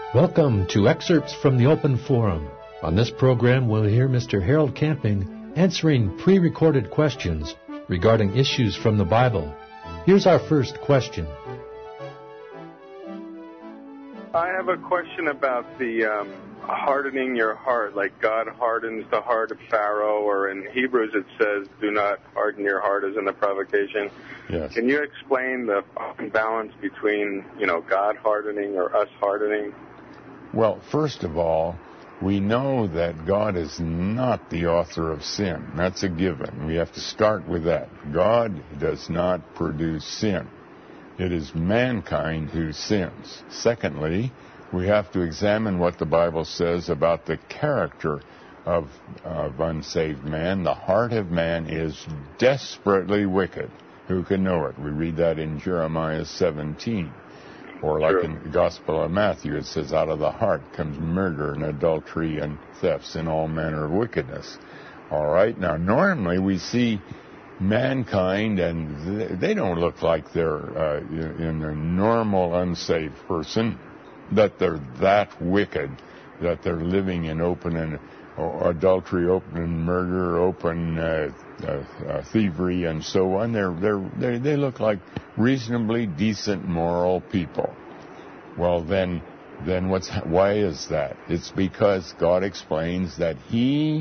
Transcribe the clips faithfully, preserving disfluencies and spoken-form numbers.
Welcome to Excerpts from the Open Forum. On this program, we'll hear Mister Harold Camping answering pre-recorded questions regarding issues from the Bible. Here's our first question. I have a question about the um, hardening your heart, like God hardens the heart of Pharaoh, or in Hebrews it says, do not harden your heart as in the provocation. Yes. Can you explain the balance between, you know, God hardening or us hardening? Well, first of all, we know that God is not the author of sin. That's a given. We have to start with that. God does not produce sin. It is mankind who sins. Secondly, we have to examine what the Bible says about the character of, of unsaved man. The heart of man is desperately wicked. Who can know it? We read that in Jeremiah seventeen. Or like in the Gospel of Matthew, it says, out of the heart comes murder and adultery and thefts and all manner of wickedness. All right, now normally we see mankind, and they don't look like they're uh, in a normal unsaved person, that they're that wicked, that they're living in open and uh, adultery, open murder, open uh, uh, uh, thievery, and so on. They're, they're, they they look like reasonably decent, moral people. Well, then, then what's why is that? It's because God explains that He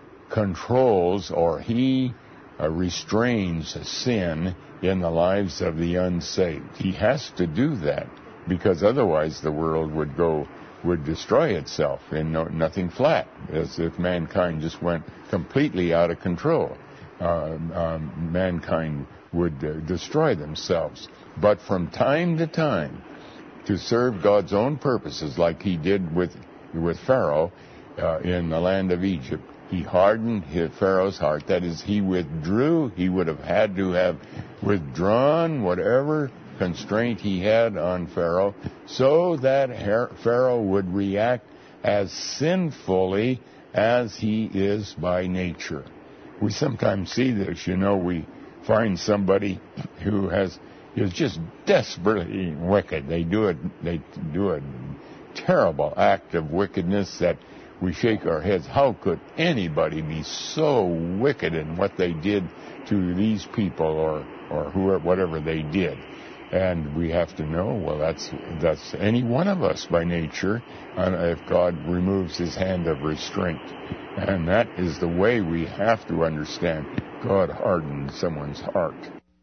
controls or He uh, restrains sin in the lives of the unsaved. He has to do that because otherwise the world would go would destroy itself in no, nothing flat, as if mankind just went completely out of control. Uh, um, mankind would uh, destroy themselves. But from time to time, to serve God's own purposes, like He did with with Pharaoh uh, in the land of Egypt, He hardened his, Pharaoh's heart. That is, He withdrew. He would have had to have withdrawn whatever constraint He had on Pharaoh, so that Pharaoh would react as sinfully as he is by nature. We sometimes see this, you know, we find somebody who has is just desperately wicked. They do it they do a terrible act of wickedness that we shake our heads. How could anybody be so wicked in what they did to these people or or whoever, whatever they did? And we have to know, well, that's that's any one of us by nature, and if God removes His hand of restraint. And that is the way we have to understand God hardened someone's heart.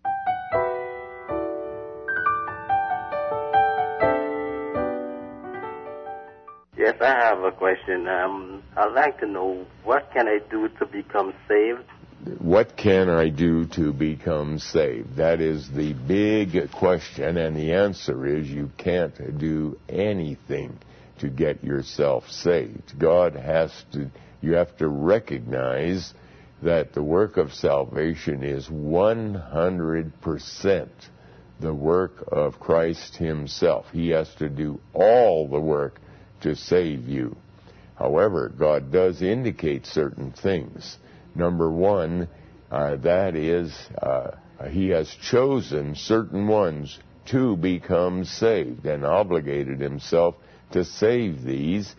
Yes, I have a question. Um, I'd like to know, what can I do to become saved? What can I do to become saved? That is the big question, and the answer is you can't do anything to get yourself saved. God has to, you have to recognize that the work of salvation is one hundred percent the work of Christ Himself. He has to do all the work to save you. However, God does indicate certain things. Number one, uh, that is, uh, He has chosen certain ones to become saved and obligated Himself to save these.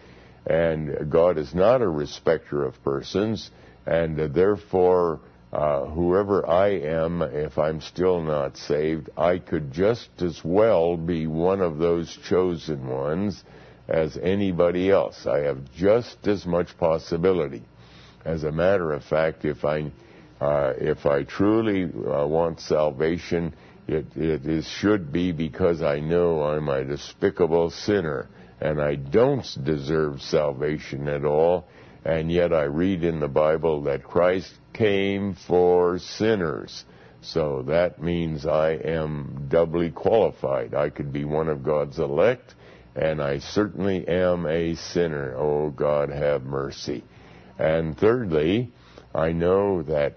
And God is not a respecter of persons, and uh, therefore, uh, whoever I am, if I'm still not saved, I could just as well be one of those chosen ones as anybody else. I have just as much possibility. As a matter of fact, if I uh, if I truly uh, want salvation, it, it is, should be because I know I'm a despicable sinner and I don't deserve salvation at all, and yet I read in the Bible that Christ came for sinners. So that means I am doubly qualified. I could be one of God's elect, and I certainly am a sinner. Oh, God, have mercy. And thirdly, I know that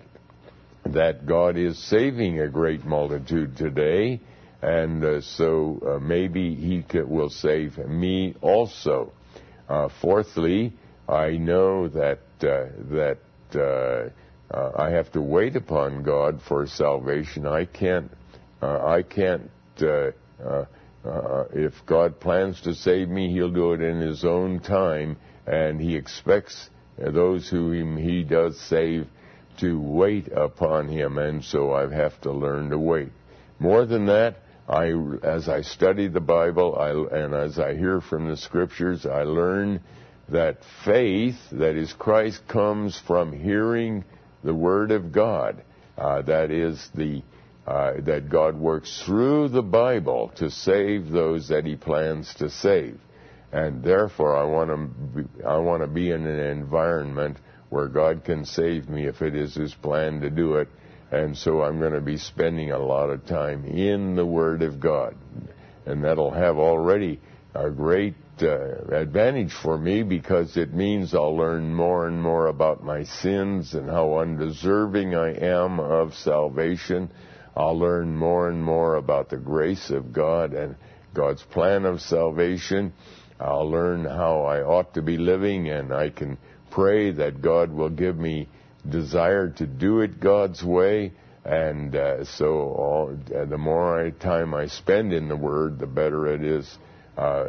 that God is saving a great multitude today, and uh, so uh, maybe He could, will save me also. Uh, fourthly, I know that uh, that uh, uh, I have to wait upon God for salvation. I can't. Uh, I can't. Uh, uh, Uh, if God plans to save me, He'll do it in His own time, and He expects those whom He does save to wait upon Him, and so I have to learn to wait. More than that, I, as I study the Bible I, and as I hear from the Scriptures, I learn that faith, that is Christ, comes from hearing the Word of God. Uh, that is the uh, that God works through the Bible to save those that He plans to save, and therefore I want to be, I want to be in an environment where God can save me if it is His plan to do it. And so I'm going to be spending a lot of time in the Word of God. And that'll have already a great uh, advantage for me, because it means I'll learn more and more about my sins and how undeserving I am of salvation. I'll learn more and more about the grace of God and God's plan of salvation. I'll learn how I ought to be living, and I can pray that God will give me desire to do it God's way. And uh, so all, uh, the more I, time I spend in the Word, the better it is uh,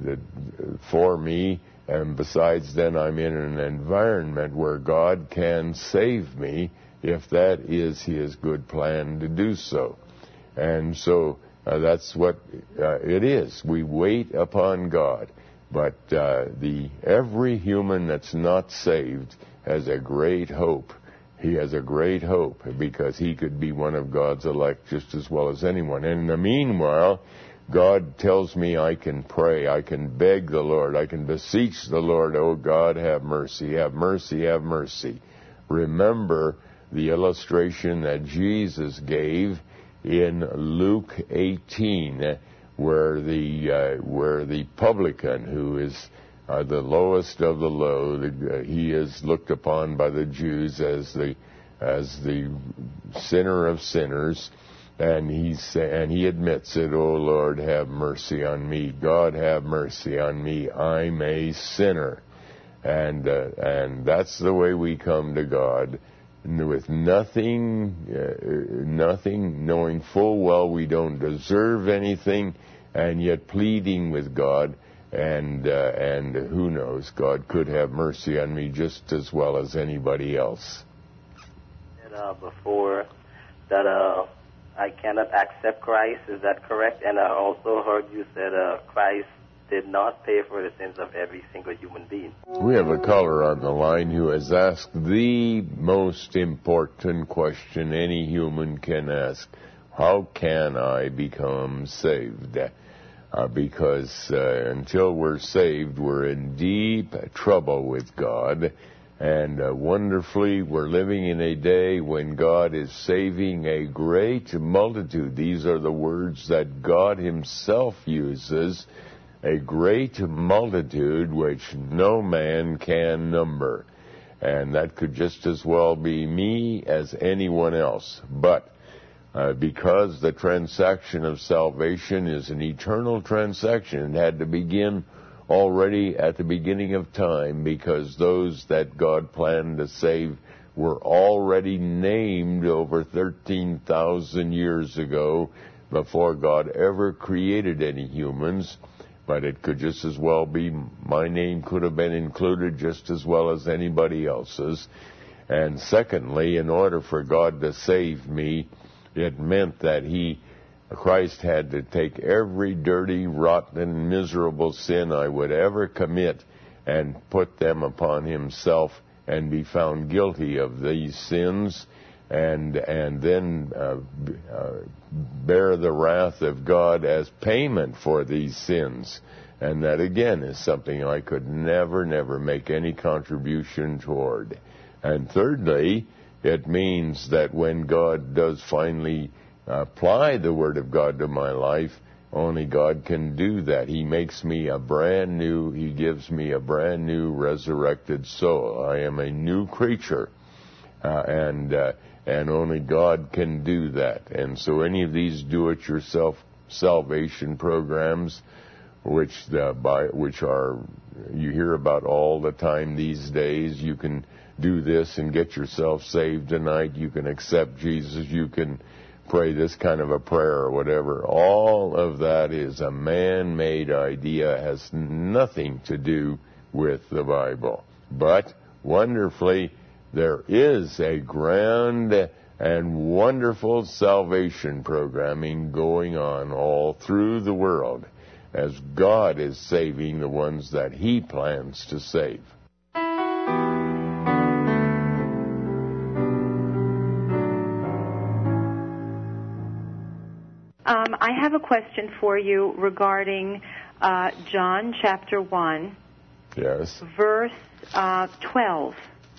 for me. And besides, then I'm in an environment where God can save me if that is His good plan to do so. And so uh, that's what uh, it is. We wait upon God. But uh, the every human that's not saved has a great hope. He has a great hope because he could be one of God's elect just as well as anyone. And in the meanwhile, God tells me I can pray, I can beg the Lord, I can beseech the Lord, oh God, have mercy, have mercy, have mercy. Remember the illustration that Jesus gave in Luke eighteen, where the uh, where the publican, who is uh, the lowest of the low, the, uh, he is looked upon by the Jews as the as the sinner of sinners, and he and he admits it. Oh Lord, have mercy on me. God, have mercy on me. I'm a sinner, and uh, and that's the way we come to God, with nothing, uh, nothing, knowing full well we don't deserve anything, and yet pleading with God, and uh, and who knows, God could have mercy on me just as well as anybody else. And, uh, before that, uh, I cannot accept Christ. Is that correct? And I also heard you said uh, Christ did not pay for the sins of every single human being. We have a caller on the line who has asked the most important question any human can ask. How can I become saved? Uh, because uh, until we're saved, we're in deep trouble with God. And uh, wonderfully, we're living in a day when God is saving a great multitude. These are the words that God Himself uses. A great multitude which no man can number. And that could just as well be me as anyone else. But uh, because the transaction of salvation is an eternal transaction, it had to begin already at the beginning of time, because those that God planned to save were already named over thirteen thousand years ago, before God ever created any humans. But it could just as well be, my name could have been included just as well as anybody else's. And secondly, in order for God to save me, it meant that He, Christ, had to take every dirty, rotten, miserable sin I would ever commit and put them upon Himself and be found guilty of these sins, and and then uh, uh, bear the wrath of God as payment for these sins. And that, again, is something I could never, never make any contribution toward. And thirdly, it means that when God does finally apply the Word of God to my life, only God can do that. He makes me a brand new, He gives me a brand new resurrected soul. I am a new creature. Uh, and uh, and only God can do that. And so any of these do-it-yourself salvation programs, which the, by, which are you hear about all the time these days, you can do this and get yourself saved tonight. You can accept Jesus. You can pray this kind of a prayer or whatever. All of that is a man-made idea, has nothing to do with the Bible. But wonderfully, there is a grand and wonderful salvation programming going on all through the world as God is saving the ones that He plans to save. Um, I have a question for you regarding uh, John chapter one, yes, verse uh, twelve.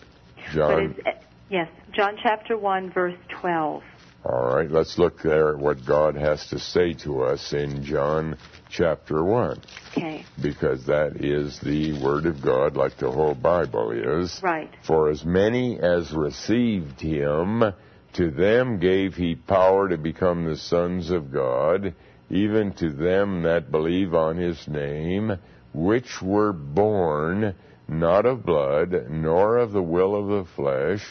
John. Is, yes, John chapter one, verse twelve. All right, let's look there at what God has to say to us in John chapter one. Okay. Because that is the Word of God, like the whole Bible is. Right. For as many as received Him, to them gave He power to become the sons of God, even to them that believe on His name, which were born not of blood, nor of the will of the flesh,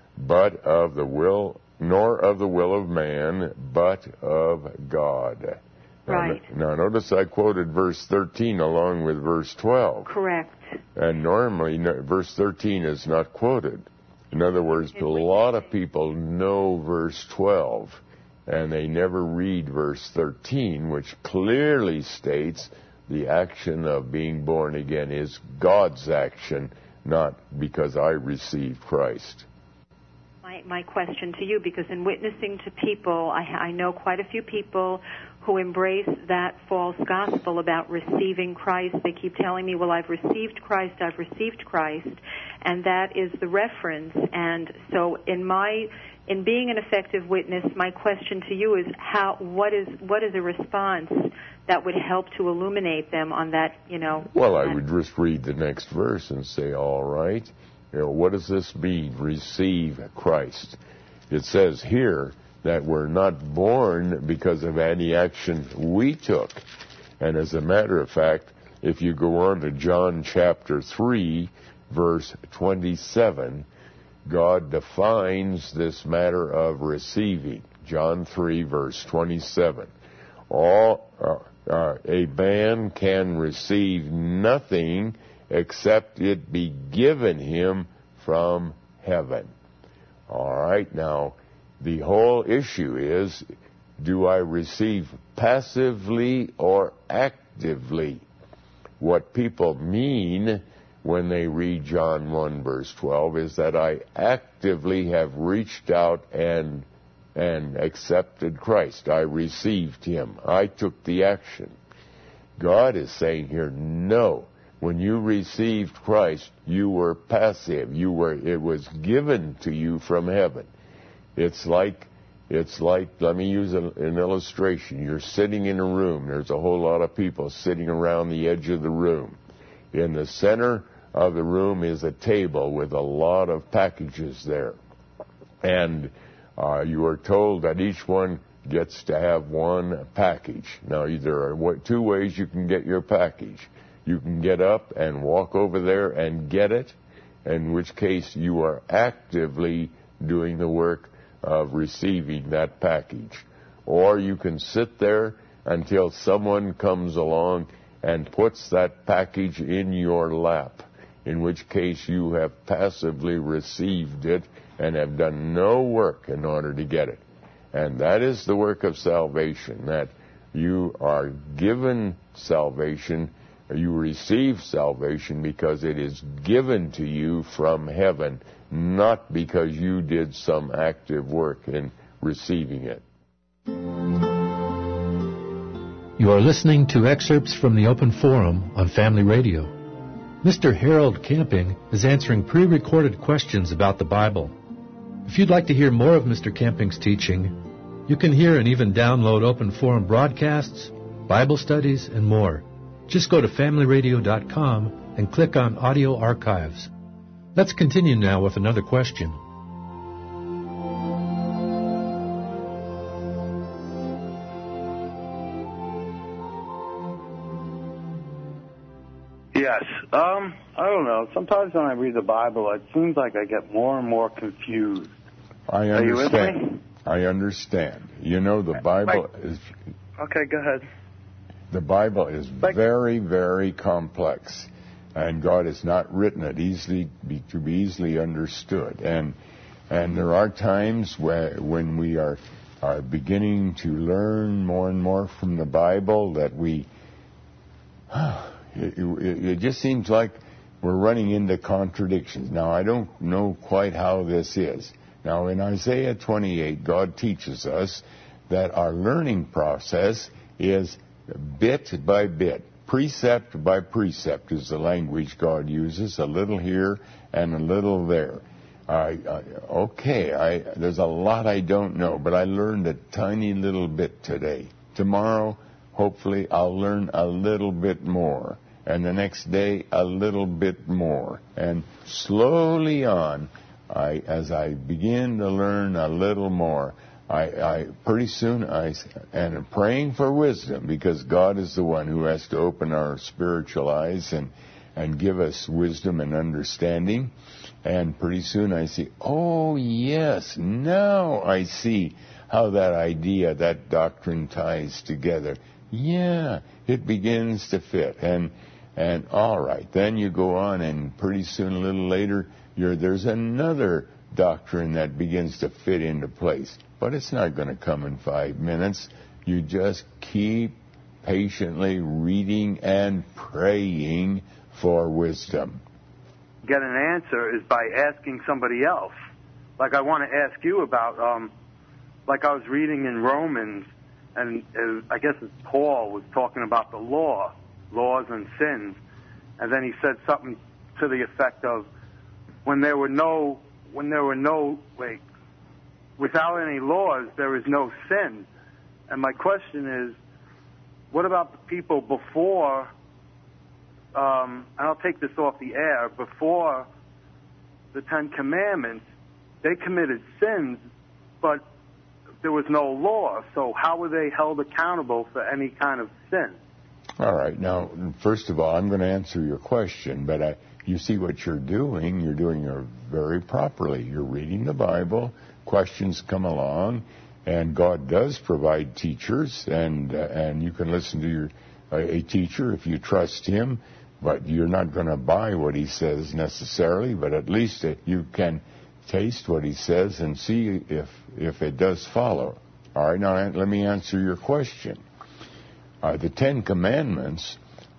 but of the will, nor of the will of man, but of God. Right. Now, now notice I quoted verse thirteen along with verse twelve. Correct. And normally no, verse thirteen is not quoted. In other words, a lot of people know verse twelve, and they never read verse thirteen, which clearly states the action of being born again is God's action, not because I received Christ. My, my question to you, because in witnessing to people, I, I know quite a few people who embrace that false gospel about receiving Christ. They keep telling me, well, I've received Christ, I've received Christ, and that is the reference. And so in my, in being an effective witness, my question to you is, how, what is, what is a response that would help to illuminate them on that, you know? Well, I would just read the next verse and say, all right, you know, what does this mean, receive Christ? It says here that we're not born because of any action we took. And as a matter of fact, if you go on to John chapter three, verse twenty-seven, God defines this matter of receiving. John three, verse twenty-seven. All, uh, uh, a man can receive nothing except it be given him from heaven. All right, now, the whole issue is, do I receive passively or actively? What people mean when they read John one, verse twelve, is that I actively have reached out and and accepted Christ. I received Him. I took the action. God is saying here, no. When you received Christ, you were passive. You were, it was given to you from heaven. It's like, it's like, let me use an, an illustration. You're sitting in a room. There's a whole lot of people sitting around the edge of the room. In the center of the room is a table with a lot of packages there. And uh, you are told that each one gets to have one package. Now, there are two ways you can get your package. You can get up and walk over there and get it, in which case you are actively doing the work of receiving that package. Or you can sit there until someone comes along and puts that package in your lap, in which case you have passively received it and have done no work in order to get it. And that is the work of salvation, that you are given salvation, you receive salvation because it is given to you from heaven, not because you did some active work in receiving it. You are listening to excerpts from the Open Forum on Family Radio. Mister Harold Camping is answering pre-recorded questions about the Bible. If you'd like to hear more of Mister Camping's teaching, you can hear and even download Open Forum broadcasts, Bible studies, and more. Just go to family radio dot com and click on Audio Archives. Let's continue now with another question. Yes. Um, I don't know. Sometimes when I read the Bible, it seems like I get more and more confused. I understand. Are you with me? I understand. You know, the Bible like, is... Okay, go ahead. The Bible is like, very, very complex, and God has not written it easily be, to be easily understood. And and there are times where, when we are are beginning to learn more and more from the Bible that we... It, it, it just seems like we're running into contradictions. Now, I don't know quite how this is. Now, in Isaiah twenty-eight, God teaches us that our learning process is bit by bit, precept by precept is the language God uses, a little here and a little there. Uh, okay, I, there's a lot I don't know, but I learned a tiny little bit today. Tomorrow, hopefully, I'll learn a little bit more. And the next day, a little bit more. And slowly on, I, as I begin to learn a little more, I, I pretty soon, I and I'm praying for wisdom, because God is the one who has to open our spiritual eyes and, and give us wisdom and understanding. And pretty soon I see, oh, yes, now I see how that idea, that doctrine ties together. Yeah, it begins to fit. And and all right, then you go on, and pretty soon, a little later, you're, there's another doctrine that begins to fit into place. But it's not going to come in five minutes. You just keep patiently reading and praying for wisdom. Get an answer is by asking somebody else. Like I want to ask you about, um, like I was reading in Romans, and uh, I guess Paul was talking about the law, laws and sins, and then he said something to the effect of, when there were no, when there were no, like, without any laws, there is no sin. And my question is, what about the people before, um, and I'll take this off the air, before the Ten Commandments, they committed sins, but there was no law. So how were they held accountable for any kind of sin? All right. Now, first of all, I'm going to answer your question, but I, you see what you're doing. You're doing it very properly. You're reading the Bible. Questions come along, and God does provide teachers, and uh, and you can listen to your uh, a teacher if you trust him, but you're not going to buy what he says necessarily, but at least uh, you can taste what he says and see if if it does follow. All right, now let me answer your question. Uh, the Ten Commandments,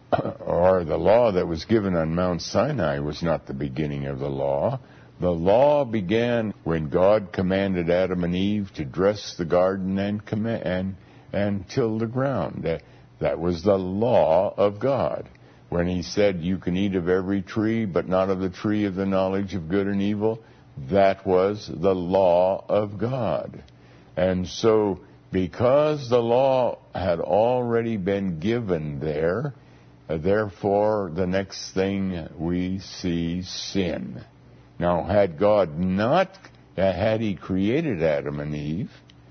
or the law that was given on Mount Sinai, was not the beginning of the law. The law began when God commanded Adam and Eve to dress the garden and comm- and, and till the ground. That, that was the law of God. When he said, you can eat of every tree, but not of the tree of the knowledge of good and evil, that was the law of God. And so, because the law had already been given there, uh, therefore the next thing we see sin. Now, had God not, uh, had he created Adam and Eve,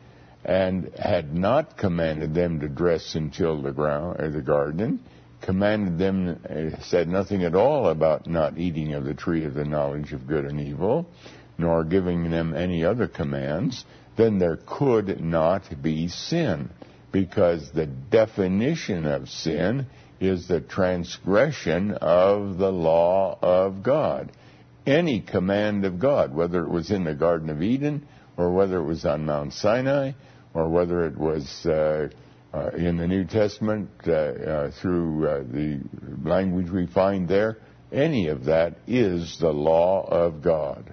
and had not commanded them to dress and till the ground or the garden, commanded them, uh, said nothing at all about not eating of the tree of the knowledge of good and evil, nor giving them any other commands, then there could not be sin, because the definition of sin is the transgression of the law of God. Any command of God, whether it was in the Garden of Eden, or whether it was on Mount Sinai, or whether it was uh, uh, in the New Testament uh, uh, through uh, the language we find there, any of that is the law of God.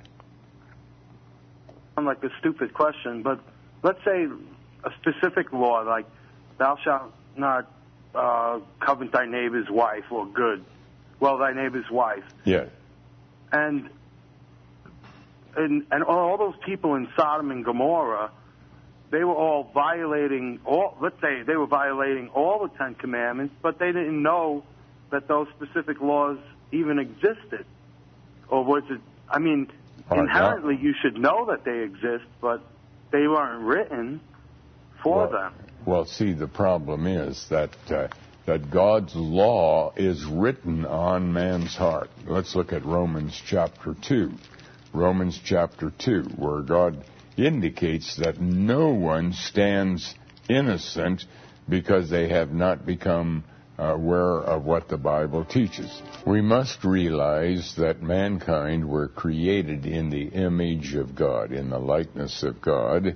Like a stupid question, but let's say a specific law, like thou shalt not uh, covet thy neighbor's wife, or good, well, thy neighbor's wife. Yeah. And, and and all those people in Sodom and Gomorrah, they were all violating all. Let's say they were violating all the Ten Commandments, but they didn't know that those specific laws even existed, or was it? I mean, right, inherently now, you should know that they exist, but they weren't written for well, them. Well, see, the problem is that. Uh, that God's law is written on man's heart. Let's look at Romans chapter two. Romans chapter two, where God indicates that no one stands innocent because they have not become aware of what the Bible teaches. We must realize that mankind were created in the image of God, in the likeness of God.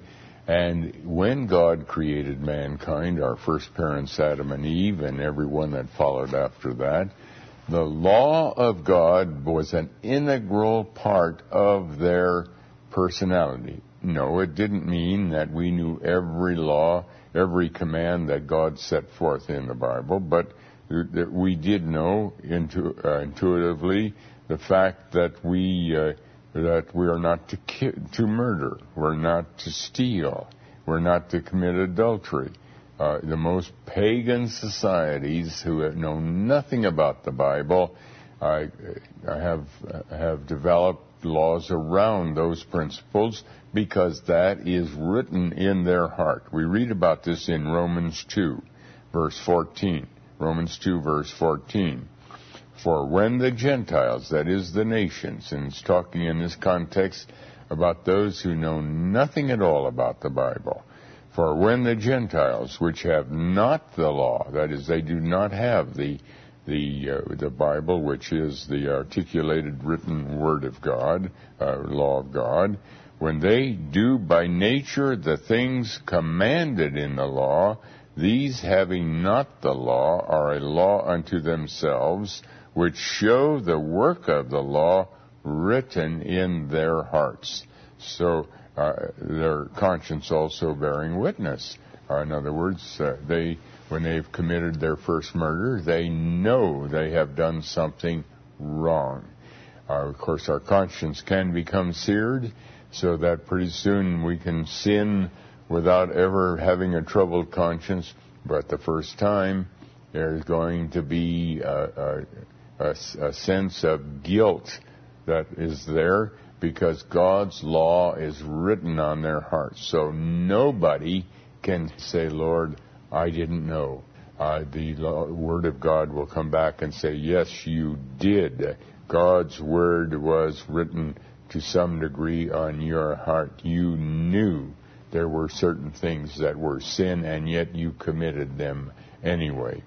And when God created mankind, our first parents, Adam and Eve, and everyone that followed after that, the law of God was an integral part of their personality. No, it didn't mean that we knew every law, every command that God set forth in the Bible, but that we did know intu- uh, intuitively the fact that we uh, that we are not to ki- to murder, we're not to steal, we're not to commit adultery. Uh, the most pagan societies who have known nothing about the Bible uh, have have developed laws around those principles because that is written in their heart. We read about this in Romans two, verse fourteen. Romans two, verse fourteen. For when the Gentiles, that is the nations, and it's talking in this context about those who know nothing at all about the Bible, for when the Gentiles, which have not the law, that is, they do not have the the uh, the Bible, which is the articulated written Word of God, uh, law of God, when they do by nature the things commanded in the law, these having not the law are a law unto themselves, which show the work of the law written in their hearts. So uh, their conscience also bearing witness. Uh, in other words, uh, they when they've committed their first murder, they know they have done something wrong. Uh, of course, our conscience can become seared, so that pretty soon we can sin without ever having a troubled conscience. But the first time, there's going to be a, a, a, a sense of guilt that is there because God's law is written on their hearts. So nobody can say, Lord, I didn't know. Uh, the law, Word of God will come back and say, yes, you did. God's Word was written to some degree on your heart. You knew there were certain things that were sin, and yet you committed them anyway.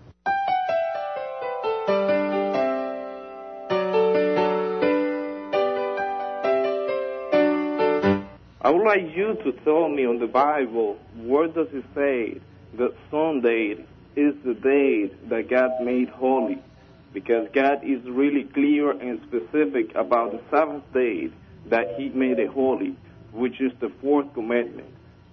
I would like you to tell me on the Bible, where does it say that Sunday is the day that God made holy? Because God is really clear and specific about the seventh day that He made it holy, which is the fourth commandment.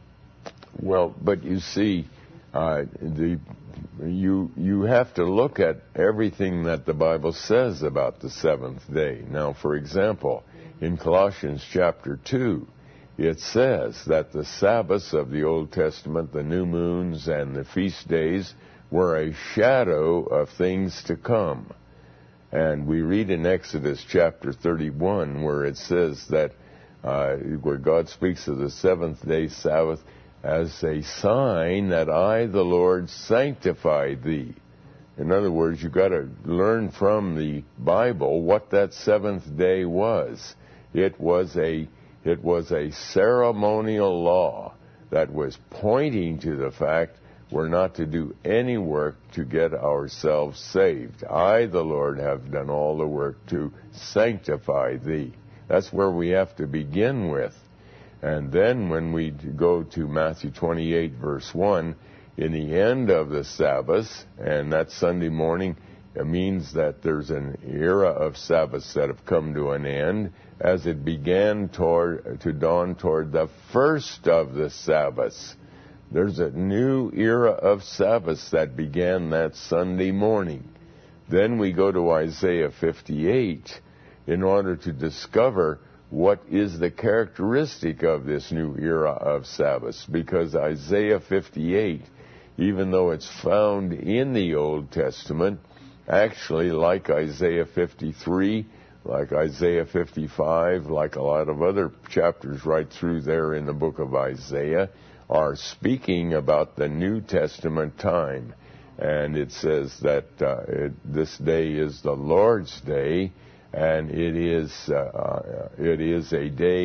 Well, but you see, uh, the you you have to look at everything that the Bible says about the seventh day. Now, for example, in Colossians chapter two, it says that the Sabbaths of the Old Testament, the new moons and the feast days, were a shadow of things to come. And we read in Exodus chapter thirty-one where it says that, uh, where God speaks of the seventh day Sabbath as a sign that I, the Lord, sanctify thee. In other words, you've got to learn from the Bible what that seventh day was. It was a It was a ceremonial law that was pointing to the fact we're not to do any work to get ourselves saved. I, the Lord, have done all the work to sanctify thee. That's where we have to begin with. And then when we go to Matthew twenty-eight, verse one, in the end of the Sabbath, and that Sunday morning, it means that there's an era of Sabbaths that have come to an end as it began toward, to dawn toward the first of the Sabbaths. There's a new era of Sabbaths that began that Sunday morning. Then we go to Isaiah fifty-eight in order to discover what is the characteristic of this new era of Sabbaths. Because Isaiah fifty-eight, even though it's found in the Old Testament, actually, like Isaiah fifty-three, like Isaiah fifty-five, like a lot of other chapters right through there in the book of Isaiah, are speaking about the New Testament time. And it says that uh, it, this day is the Lord's day, and it is uh, uh, it is a day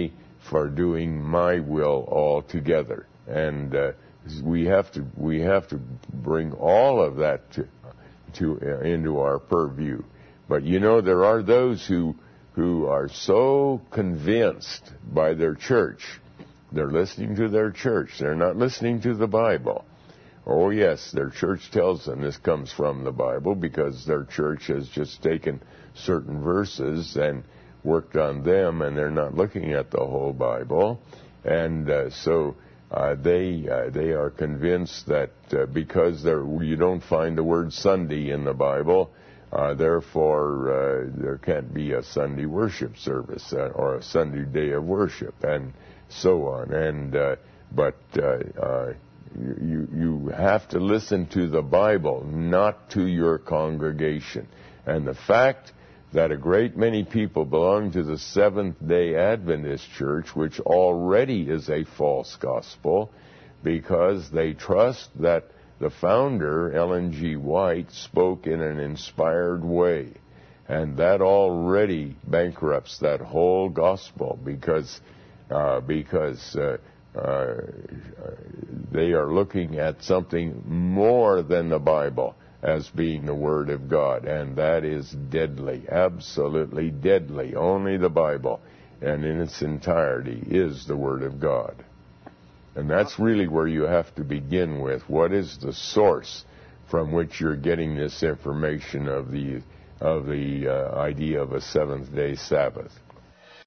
for doing my will altogether. And uh, we have to we have to bring all of that to, to uh, into our purview. But you know, there are those who who are so convinced by their church. They're listening to their church. They're not listening to the Bible. Oh, yes, their church tells them this comes from the Bible because their church has just taken certain verses and worked on them, and they're not looking at the whole Bible. And uh, so uh, they uh, they are convinced that uh, because there you don't find the word Sunday in the Bible, uh, therefore uh, there can't be a Sunday worship service uh, or a Sunday day of worship, and so on. And uh, but uh, uh, you you have to listen to the Bible, not to your congregation. And the fact that a great many people belong to the Seventh-day Adventist Church, which already is a false gospel, because they trust that the founder, Ellen G. White, spoke in an inspired way. And that already bankrupts that whole gospel, because uh, because uh, uh, they are looking at something more than the Bible as being the Word of God, and that is deadly, absolutely deadly. Only the Bible, and in its entirety, is the Word of God. And that's really where you have to begin with. What is the source from which you're getting this information of the of the uh, idea of a seventh-day Sabbath?